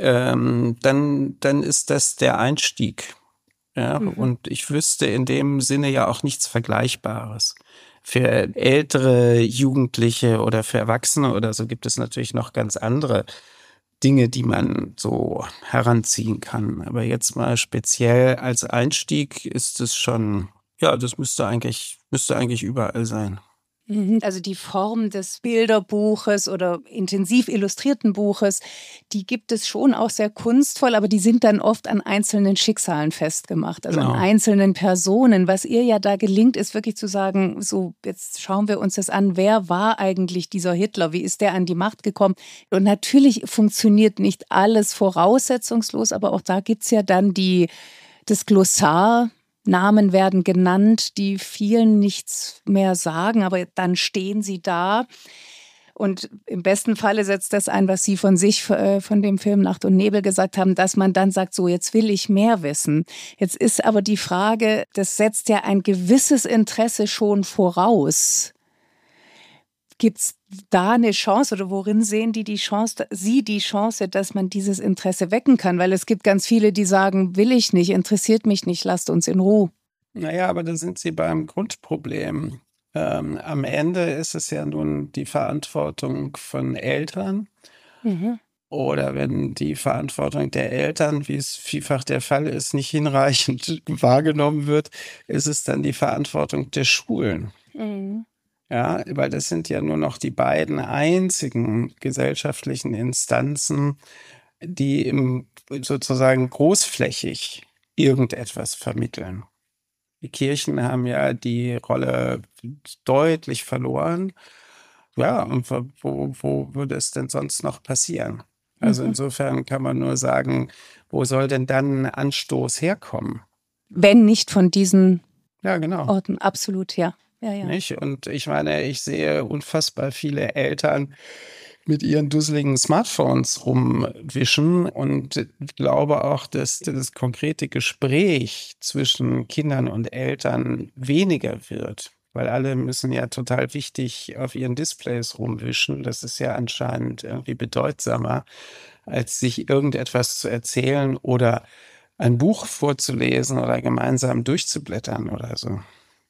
dann ist das der Einstieg. Ja, und ich wüsste in dem Sinne ja auch nichts Vergleichbares. Für ältere Jugendliche oder für Erwachsene oder so gibt es natürlich noch ganz andere Dinge, die man so heranziehen kann. Aber jetzt mal speziell als Einstieg ist es schon, ja, das müsste eigentlich überall sein. Also die Form des Bilderbuches oder intensiv illustrierten Buches, die gibt es schon auch sehr kunstvoll, aber die sind dann oft an einzelnen Schicksalen festgemacht, also an einzelnen Personen. Was ihr ja da gelingt, ist wirklich zu sagen, so jetzt schauen wir uns das an, wer war eigentlich dieser Hitler, wie ist der an die Macht gekommen? Und natürlich funktioniert nicht alles voraussetzungslos, aber auch da gibt es ja dann das Glossar. Namen werden genannt, die vielen nichts mehr sagen, aber dann stehen sie da. Und im besten Falle setzt das ein, was Sie von dem Film Nacht und Nebel gesagt haben, dass man dann sagt, so jetzt will ich mehr wissen. Jetzt ist aber die Frage, das setzt ja ein gewisses Interesse schon voraus. Gibt es da eine Chance oder worin sehen Sie die Chance, dass man dieses Interesse wecken kann? Weil es gibt ganz viele, die sagen, will ich nicht, interessiert mich nicht, lasst uns in Ruhe. Naja, aber da sind Sie beim Grundproblem. Am Ende ist es ja nun die Verantwortung von Eltern. Oder wenn die Verantwortung der Eltern, wie es vielfach der Fall ist, nicht hinreichend wahrgenommen wird, ist es dann die Verantwortung der Schulen. Ja, weil das sind ja nur noch die beiden einzigen gesellschaftlichen Instanzen, die sozusagen großflächig irgendetwas vermitteln. Die Kirchen haben ja die Rolle deutlich verloren. Ja, und wo würde es denn sonst noch passieren? Also insofern kann man nur sagen, wo soll denn dann Anstoß herkommen? Wenn nicht von diesen genau. Orten, absolut, ja. Nicht? Und ich meine, ich sehe unfassbar viele Eltern mit ihren dusseligen Smartphones rumwischen und glaube auch, dass das konkrete Gespräch zwischen Kindern und Eltern weniger wird. Weil alle müssen ja total wichtig auf ihren Displays rumwischen. Das ist ja anscheinend irgendwie bedeutsamer, als sich irgendetwas zu erzählen oder ein Buch vorzulesen oder gemeinsam durchzublättern oder so.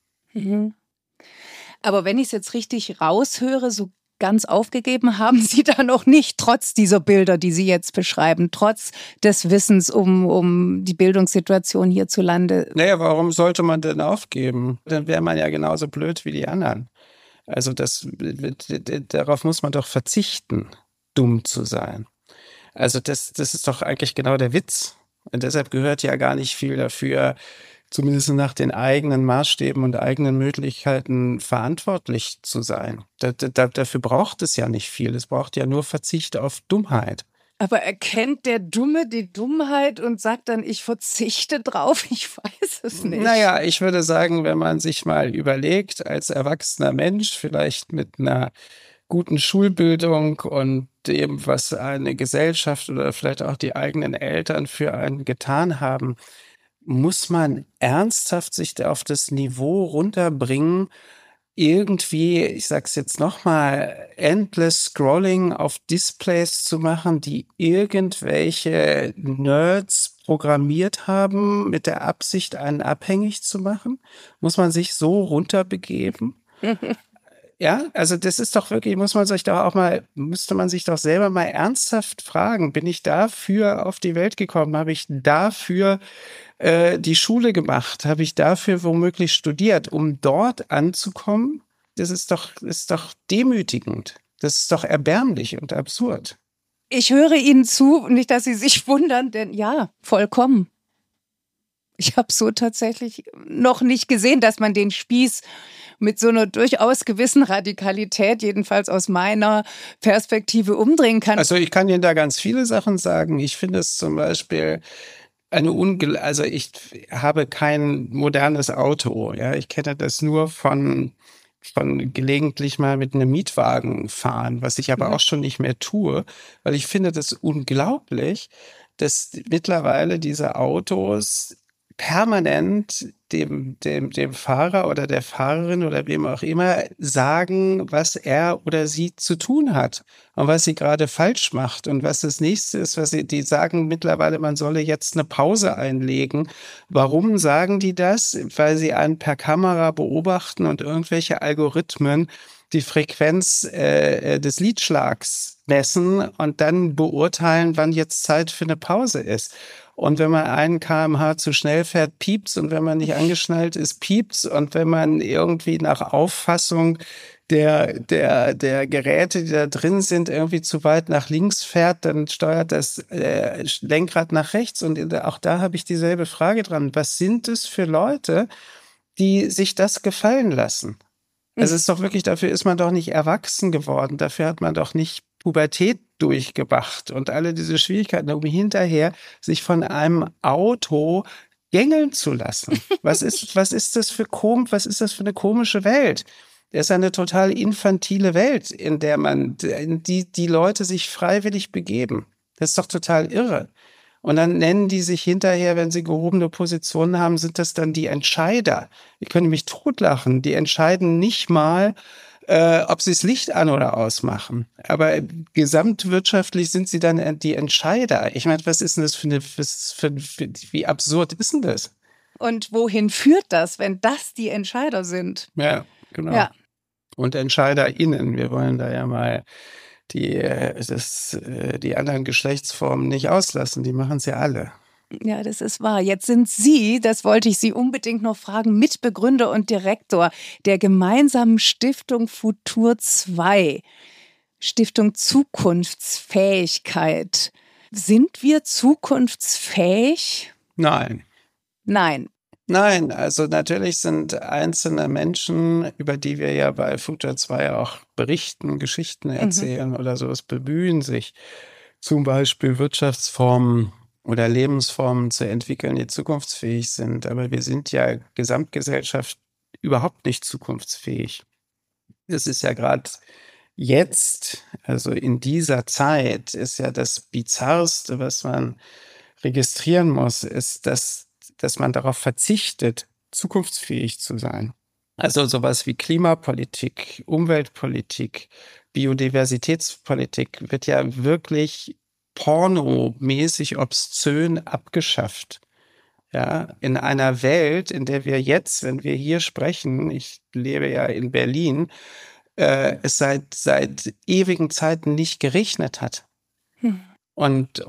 Aber wenn ich es jetzt richtig raushöre, so ganz aufgegeben haben Sie da noch nicht, trotz dieser Bilder, die Sie jetzt beschreiben, trotz des Wissens um die Bildungssituation hierzulande. Naja, warum sollte man denn aufgeben? Dann wäre man ja genauso blöd wie die anderen. Also darauf muss man doch verzichten, dumm zu sein. Also das ist doch eigentlich genau der Witz. Und deshalb gehört ja gar nicht viel dafür, zumindest nach den eigenen Maßstäben und eigenen Möglichkeiten verantwortlich zu sein. Dafür braucht es ja nicht viel. Es braucht ja nur Verzicht auf Dummheit. Aber erkennt der Dumme die Dummheit und sagt dann, ich verzichte drauf? Ich weiß es nicht. Naja, ich würde sagen, wenn man sich mal überlegt, als erwachsener Mensch, vielleicht mit einer guten Schulbildung und dem, was eine Gesellschaft oder vielleicht auch die eigenen Eltern für einen getan haben, muss man ernsthaft sich auf das Niveau runterbringen, irgendwie, ich sag's jetzt nochmal, endless Scrolling auf Displays zu machen, die irgendwelche Nerds programmiert haben, mit der Absicht, einen abhängig zu machen? Muss man sich so runterbegeben? Ja, also das ist doch wirklich, müsste man sich doch selber mal ernsthaft fragen, bin ich dafür auf die Welt gekommen? Habe ich dafür die Schule gemacht? Habe ich dafür womöglich studiert, um dort anzukommen? Das ist doch demütigend. Das ist doch erbärmlich und absurd. Ich höre Ihnen zu, nicht, dass Sie sich wundern, denn ja, vollkommen. Ich habe so tatsächlich noch nicht gesehen, dass man den Spieß mit so einer durchaus gewissen Radikalität, jedenfalls aus meiner Perspektive, umdrehen kann. Also ich kann Ihnen da ganz viele Sachen sagen. Ich finde es zum Beispiel also ich habe kein modernes Auto. Ja, ich kenne das nur von gelegentlich mal mit einem Mietwagen fahren, was ich aber auch schon nicht mehr tue, weil ich finde das unglaublich, dass mittlerweile diese Autos permanent dem Fahrer oder der Fahrerin oder wem auch immer sagen, was er oder sie zu tun hat und was sie gerade falsch macht und was das nächste ist, die sagen mittlerweile, man solle jetzt eine Pause einlegen. Warum sagen die das? Weil sie einen per Kamera beobachten und irgendwelche Algorithmen die Frequenz des Liedschlags messen und dann beurteilen, wann jetzt Zeit für eine Pause ist. Und wenn man 1 km/h zu schnell fährt, piept's. Und wenn man nicht angeschnallt ist, piept's. Und wenn man irgendwie nach Auffassung der Geräte, die da drin sind, irgendwie zu weit nach links fährt, dann steuert das Lenkrad nach rechts. Und auch da habe ich dieselbe Frage dran. Was sind es für Leute, die sich das gefallen lassen? Also es ist doch wirklich, dafür ist man doch nicht erwachsen geworden. Dafür hat man doch nicht Pubertät durchgemacht und alle diese Schwierigkeiten, um hinterher sich von einem Auto gängeln zu lassen. Was ist das für eine komische Welt? Das ist eine total infantile Welt, in die Leute sich freiwillig begeben. Das ist doch total irre. Und dann nennen die sich hinterher, wenn sie gehobene Positionen haben, sind das dann die Entscheider. Ich könnte mich totlachen. Die entscheiden nicht mal, ob sie das Licht an oder ausmachen. Aber gesamtwirtschaftlich sind sie dann die Entscheider. Ich meine, was ist denn das wie absurd ist denn das? Und wohin führt das, wenn das die Entscheider sind? Ja, genau. Ja. Und EntscheiderInnen. Wir wollen da ja mal die anderen Geschlechtsformen nicht auslassen. Die machen es ja alle. Ja, das ist wahr. Jetzt sind Sie, das wollte ich Sie unbedingt noch fragen, Mitbegründer und Direktor der gemeinsamen Stiftung Futur 2, Stiftung Zukunftsfähigkeit. Sind wir zukunftsfähig? Nein. Nein. Nein, also natürlich sind einzelne Menschen, über die wir ja bei Future 2 auch berichten, Geschichten erzählen oder sowas, bemühen sich, zum Beispiel Wirtschaftsformen oder Lebensformen zu entwickeln, die zukunftsfähig sind. Aber wir sind ja Gesamtgesellschaft überhaupt nicht zukunftsfähig. Das ist ja gerade jetzt, also in dieser Zeit, ist ja das Bizarrste, was man registrieren muss, ist, dass man darauf verzichtet, zukunftsfähig zu sein. Also sowas wie Klimapolitik, Umweltpolitik, Biodiversitätspolitik wird ja wirklich pornomäßig obszön abgeschafft. Ja, in einer Welt, in der wir jetzt, wenn wir hier sprechen, ich lebe ja in Berlin, es seit ewigen Zeiten nicht geregnet hat. Und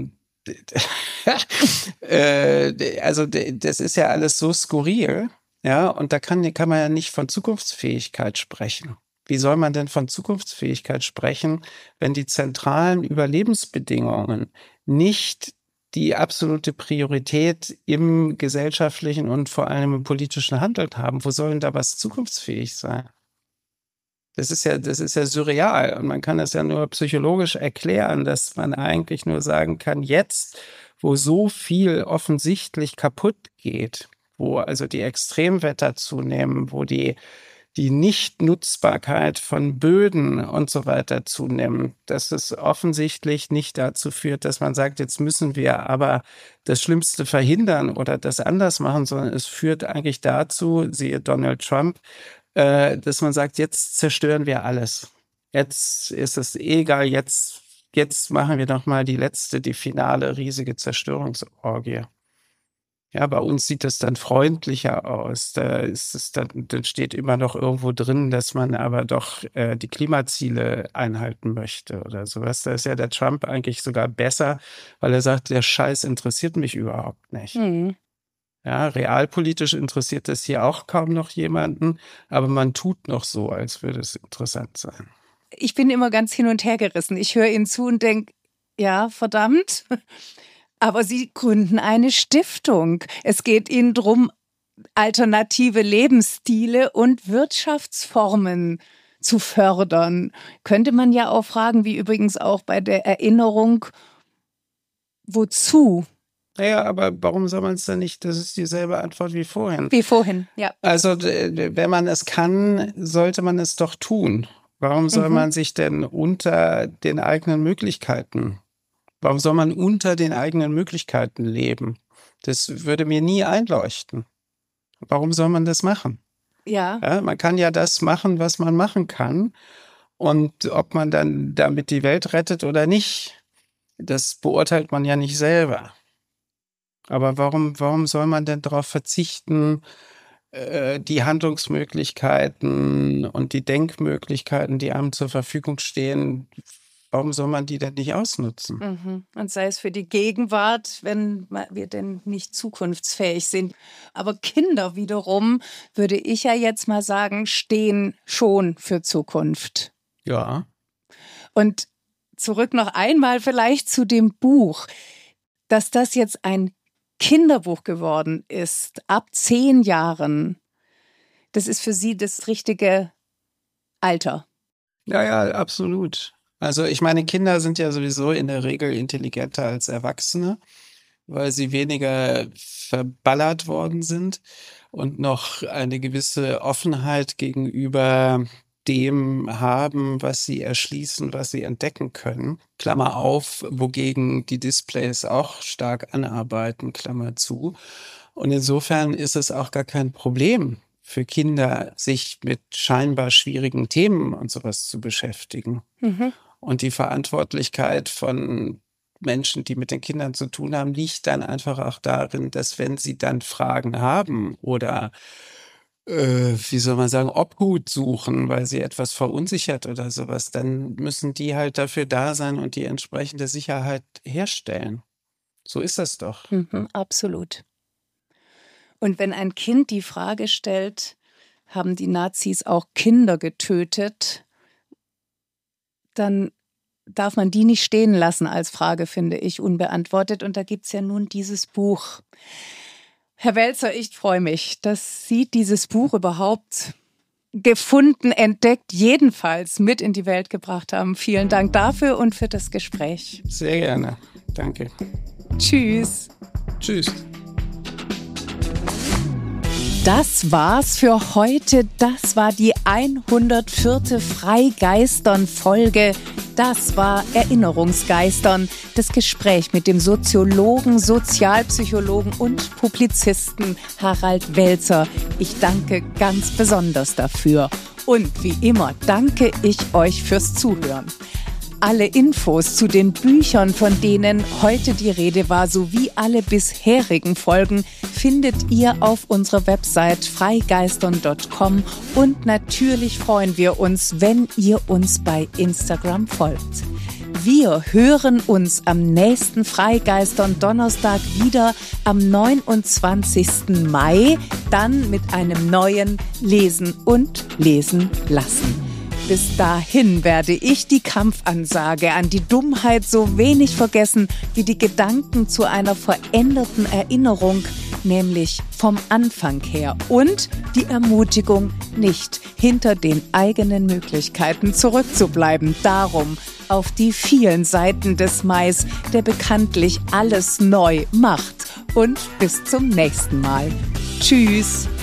also das ist ja alles so skurril, ja, und da kann man ja nicht von Zukunftsfähigkeit sprechen. Wie soll man denn von Zukunftsfähigkeit sprechen, wenn die zentralen Überlebensbedingungen nicht die absolute Priorität im gesellschaftlichen und vor allem im politischen Handeln haben? Wo soll denn da was zukunftsfähig sein? Das ist ja surreal und man kann das ja nur psychologisch erklären, dass man eigentlich nur sagen kann, jetzt, wo so viel offensichtlich kaputt geht, wo also die Extremwetter zunehmen, wo die Nichtnutzbarkeit von Böden und so weiter zunimmt, dass es offensichtlich nicht dazu führt, dass man sagt, jetzt müssen wir aber das Schlimmste verhindern oder das anders machen, sondern es führt eigentlich dazu, siehe Donald Trump, dass man sagt, jetzt zerstören wir alles. Jetzt ist es egal, jetzt machen wir noch mal die finale riesige Zerstörungsorgie. Ja, bei uns sieht das dann freundlicher aus. Da ist es dann steht immer noch irgendwo drin, dass man aber doch die Klimaziele einhalten möchte oder sowas. Da ist ja der Trump eigentlich sogar besser, weil er sagt, der Scheiß interessiert mich überhaupt nicht. Mhm. Ja, realpolitisch interessiert das hier auch kaum noch jemanden, aber man tut noch so, als würde es interessant sein. Ich bin immer ganz hin und her gerissen. Ich höre Ihnen zu und denke, ja, verdammt. Aber Sie gründen eine Stiftung. Es geht Ihnen darum, alternative Lebensstile und Wirtschaftsformen zu fördern. Könnte man ja auch fragen, wie übrigens auch bei der Erinnerung, wozu? Naja, aber warum soll man es dann nicht? Das ist dieselbe Antwort wie vorhin. Wie vorhin, ja. Also, wenn man es kann, sollte man es doch tun. Warum soll man sich denn unter den eigenen Möglichkeiten leben? Das würde mir nie einleuchten. Warum soll man das machen? Ja. Ja, man kann ja das machen, was man machen kann. Und ob man dann damit die Welt rettet oder nicht, das beurteilt man ja nicht selber. Aber warum soll man denn darauf verzichten, die Handlungsmöglichkeiten und die Denkmöglichkeiten, die einem zur Verfügung stehen, warum soll man die denn nicht ausnutzen? Mhm. Und sei es für die Gegenwart, wenn wir denn nicht zukunftsfähig sind. Aber Kinder wiederum, würde ich ja jetzt mal sagen, stehen schon für Zukunft. Ja. Und zurück noch einmal vielleicht zu dem Buch, dass das jetzt ein Kinderbuch geworden ist, ab 10 Jahren. Das ist für Sie das richtige Alter. Ja, absolut. Also ich meine, Kinder sind ja sowieso in der Regel intelligenter als Erwachsene, weil sie weniger verballert worden sind und noch eine gewisse Offenheit gegenüber dem haben, was sie erschließen, was sie entdecken können. Klammer auf, wogegen die Displays auch stark anarbeiten, Klammer zu. Und insofern ist es auch gar kein Problem für Kinder, sich mit scheinbar schwierigen Themen und sowas zu beschäftigen. Mhm. Und die Verantwortlichkeit von Menschen, die mit den Kindern zu tun haben, liegt dann einfach auch darin, dass wenn sie dann Fragen haben oder wie soll man sagen, Obhut suchen, weil sie etwas verunsichert oder sowas, dann müssen die halt dafür da sein und die entsprechende Sicherheit herstellen. So ist das doch. Mhm, absolut. Und wenn ein Kind die Frage stellt, haben die Nazis auch Kinder getötet, dann darf man die nicht stehen lassen als Frage, finde ich, unbeantwortet. Und da gibt es ja nun dieses Buch. Herr Welzer, ich freue mich, dass Sie dieses Buch überhaupt gefunden, entdeckt, jedenfalls mit in die Welt gebracht haben. Vielen Dank dafür und für das Gespräch. Sehr gerne. Danke. Tschüss. Tschüss. Das war's für heute. Das war die 104. Freigeistern-Folge. Das war Erinnerungsgeistern, das Gespräch mit dem Soziologen, Sozialpsychologen und Publizisten Harald Welzer. Ich danke ganz besonders dafür. Und wie immer danke ich euch fürs Zuhören. Alle Infos zu den Büchern, von denen heute die Rede war, sowie alle bisherigen Folgen findet ihr auf unserer Website freigeistern.com und natürlich freuen wir uns, wenn ihr uns bei Instagram folgt. Wir hören uns am nächsten Freigeistern Donnerstag wieder am 29. Mai, dann mit einem neuen Lesen und Lesen lassen. Bis dahin werde ich die Kampfansage an die Dummheit so wenig vergessen wie die Gedanken zu einer veränderten Erinnerung, nämlich vom Anfang her, und die Ermutigung, nicht hinter den eigenen Möglichkeiten zurückzubleiben. Darum auf die vielen Seiten des Mais, der bekanntlich alles neu macht. Und bis zum nächsten Mal. Tschüss.